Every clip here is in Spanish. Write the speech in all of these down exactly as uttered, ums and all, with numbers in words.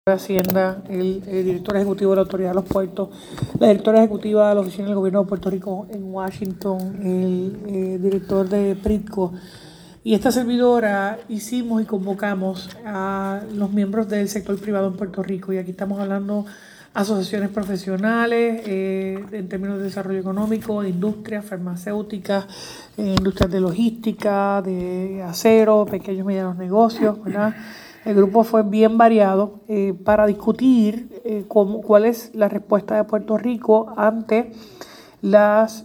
de Hacienda, el, el director ejecutivo de la Autoridad de los Puertos, la directora ejecutiva de la Oficina del Gobierno de Puerto Rico en Washington, el eh, director de PRITCO y esta servidora hicimos y convocamos a los miembros del sector privado en Puerto Rico, y aquí estamos hablando asociaciones profesionales eh, en términos de desarrollo económico, industrias farmacéuticas, eh, industrias de logística, de acero, pequeños y medianos negocios, ¿verdad? El grupo fue bien variado eh, para discutir eh, cómo, cuál es la respuesta de Puerto Rico ante las,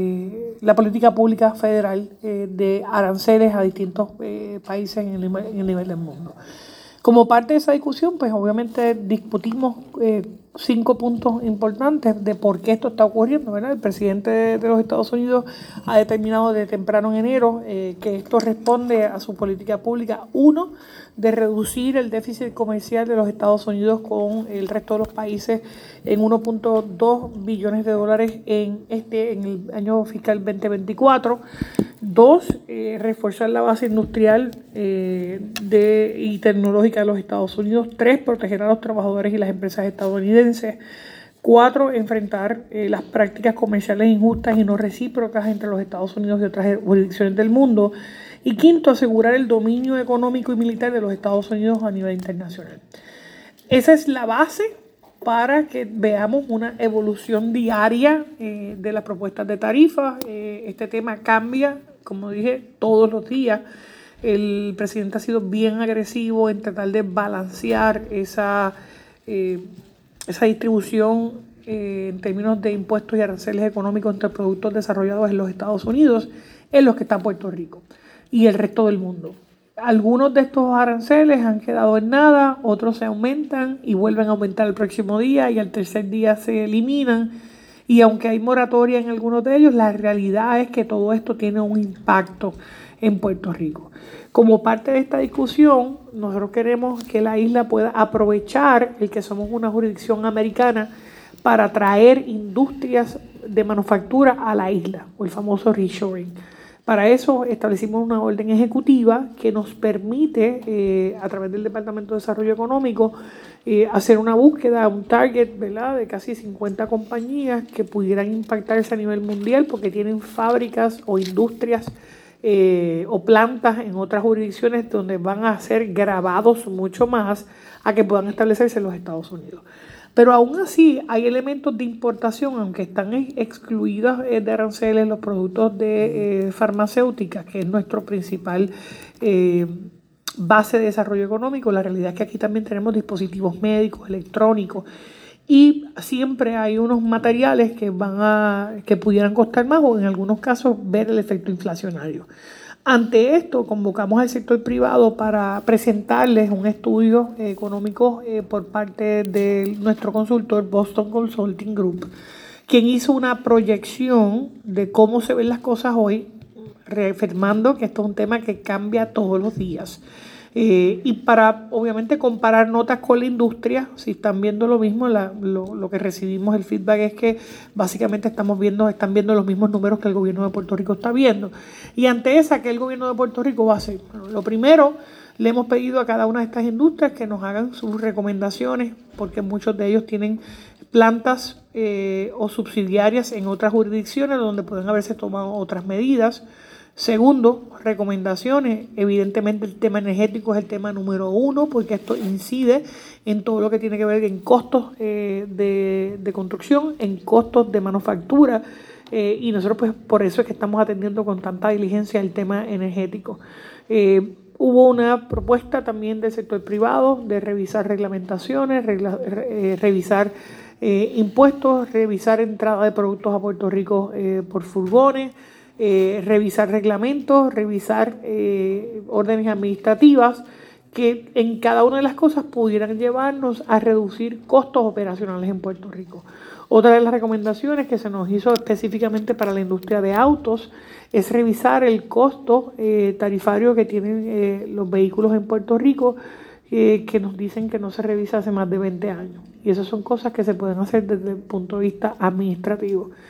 eh, la política pública federal eh, de aranceles a distintos eh, países en el, en el nivel del mundo. Como parte de esa discusión, pues obviamente discutimos eh, cinco puntos importantes de por qué esto está ocurriendo, ¿verdad? El presidente de, de los Estados Unidos ha determinado de temprano en enero eh, que esto responde a su política pública, uno, de reducir el déficit comercial de los Estados Unidos con el resto de los países en uno punto dos billones de dólares en este en el año fiscal veinte veinticuatro. Dos, eh, reforzar la base industrial eh, de, y tecnológica de los Estados Unidos. Tres, proteger a los trabajadores y las empresas estadounidenses. Cuatro, enfrentar eh, las prácticas comerciales injustas y no recíprocas entre los Estados Unidos y otras jurisdicciones del mundo. Y quinto, asegurar el dominio económico y militar de los Estados Unidos a nivel internacional. Esa es la base para que veamos una evolución diaria eh, de las propuestas de tarifas. Eh, este tema cambia, como dije, todos los días. El presidente ha sido bien agresivo en tratar de balancear esa, eh, esa distribución eh, en términos de impuestos y aranceles económicos entre productos desarrollados en los Estados Unidos, en los que está Puerto Rico y el resto del mundo. Algunos de estos aranceles han quedado en nada, otros se aumentan y vuelven a aumentar el próximo día y al tercer día se eliminan. Y aunque hay moratoria en algunos de ellos, la realidad es que todo esto tiene un impacto en Puerto Rico. Como parte de esta discusión, nosotros queremos que la isla pueda aprovechar el que somos una jurisdicción americana para traer industrias de manufactura a la isla, o el famoso reshoring. Para eso establecimos una orden ejecutiva que nos permite, eh, a través del Departamento de Desarrollo Económico, eh, hacer una búsqueda, un target, ¿verdad?, de casi cincuenta compañías que pudieran impactarse a nivel mundial porque tienen fábricas o industrias eh, o plantas en otras jurisdicciones donde van a ser grabados mucho más a que puedan establecerse en los Estados Unidos. Pero aún así hay elementos de importación, aunque están excluidos de aranceles los productos de eh, farmacéuticas, que es nuestro principal eh, base de desarrollo económico. La realidad es que aquí también tenemos dispositivos médicos, electrónicos, y siempre hay unos materiales que van a que pudieran costar más o en algunos casos ver el efecto inflacionario. Ante esto, convocamos al sector privado para presentarles un estudio económico eh, por parte de nuestro consultor Boston Consulting Group, quien hizo una proyección de cómo se ven las cosas hoy, reafirmando que esto es un tema que cambia todos los días. Eh, y para, obviamente, comparar notas con la industria, si están viendo lo mismo, la, lo, lo que recibimos, el feedback es que básicamente estamos viendo, están viendo los mismos números que el gobierno de Puerto Rico está viendo. Y ante esa, ¿qué el gobierno de Puerto Rico va a hacer? Bueno, lo primero, le hemos pedido a cada una de estas industrias que nos hagan sus recomendaciones, porque muchos de ellos tienen plantas eh, o subsidiarias en otras jurisdicciones donde pueden haberse tomado otras medidas. Segundo, recomendaciones. Evidentemente el tema energético es el tema número uno porque esto incide en todo lo que tiene que ver en costos eh, de, de construcción, en costos de manufactura eh, y nosotros pues por eso es que estamos atendiendo con tanta diligencia el tema energético. Eh, hubo una propuesta también del sector privado de revisar reglamentaciones, regla, eh, revisar eh, impuestos, revisar entrada de productos a Puerto Rico eh, por furgones, Eh, revisar reglamentos, revisar eh, órdenes administrativas que en cada una de las cosas pudieran llevarnos a reducir costos operacionales en Puerto Rico. Otra de las recomendaciones que se nos hizo específicamente para la industria de autos es revisar el costo eh, tarifario que tienen eh, los vehículos en Puerto Rico, eh, que nos dicen que no se revisa hace más de veinte años. Y esas son cosas que se pueden hacer desde el punto de vista administrativo.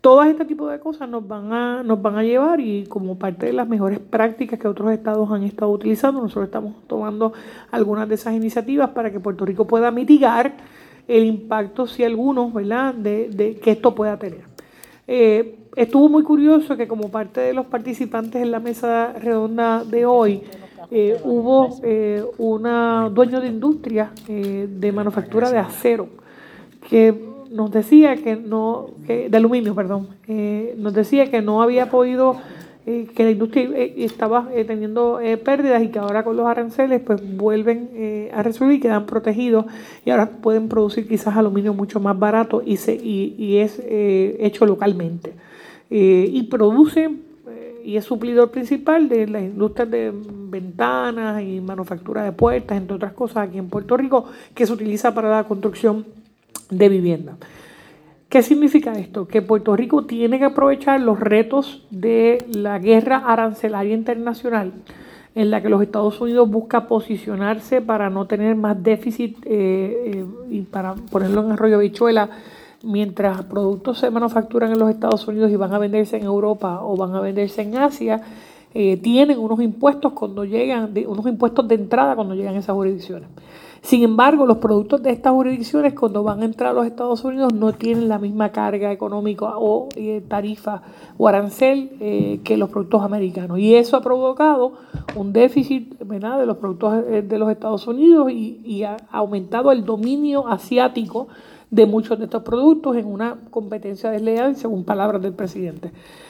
Todo este tipo de cosas nos van a, nos van a llevar y como parte de las mejores prácticas que otros estados han estado utilizando, nosotros estamos tomando algunas de esas iniciativas para que Puerto Rico pueda mitigar el impacto, si alguno, ¿verdad?, de, de que esto pueda tener. Eh, estuvo muy curioso que como parte de los participantes en la mesa redonda de hoy, eh, hubo eh, una dueño de industria eh, de manufactura de acero que nos decía que no, que, de aluminio, perdón, eh, nos decía que no había podido, eh, que la industria eh, estaba eh, teniendo eh, pérdidas y que ahora con los aranceles pues vuelven eh, a resolver y quedan protegidos y ahora pueden producir quizás aluminio mucho más barato y, se, y, y es eh, hecho localmente. Eh, y produce eh, y es suplidor principal de las industrias de ventanas y manufactura de puertas, entre otras cosas aquí en Puerto Rico, que se utiliza para la construcción de vivienda. ¿Qué significa esto? Que Puerto Rico tiene que aprovechar los retos de la guerra arancelaria internacional en la que los Estados Unidos busca posicionarse para no tener más déficit eh, eh, y para ponerlo en arroyo habichuela, mientras productos se manufacturan en los Estados Unidos y van a venderse en Europa o van a venderse en Asia, eh, tienen unos impuestos cuando llegan, de, unos impuestos de entrada cuando llegan a esas jurisdicciones. Sin embargo, los productos de estas jurisdicciones cuando van a entrar a los Estados Unidos no tienen la misma carga económica o eh, tarifa o arancel eh, que los productos americanos. Y eso ha provocado un déficit, ¿verdad?, de los productos de los Estados Unidos y, y ha aumentado el dominio asiático de muchos de estos productos en una competencia desleal, según palabras del presidente.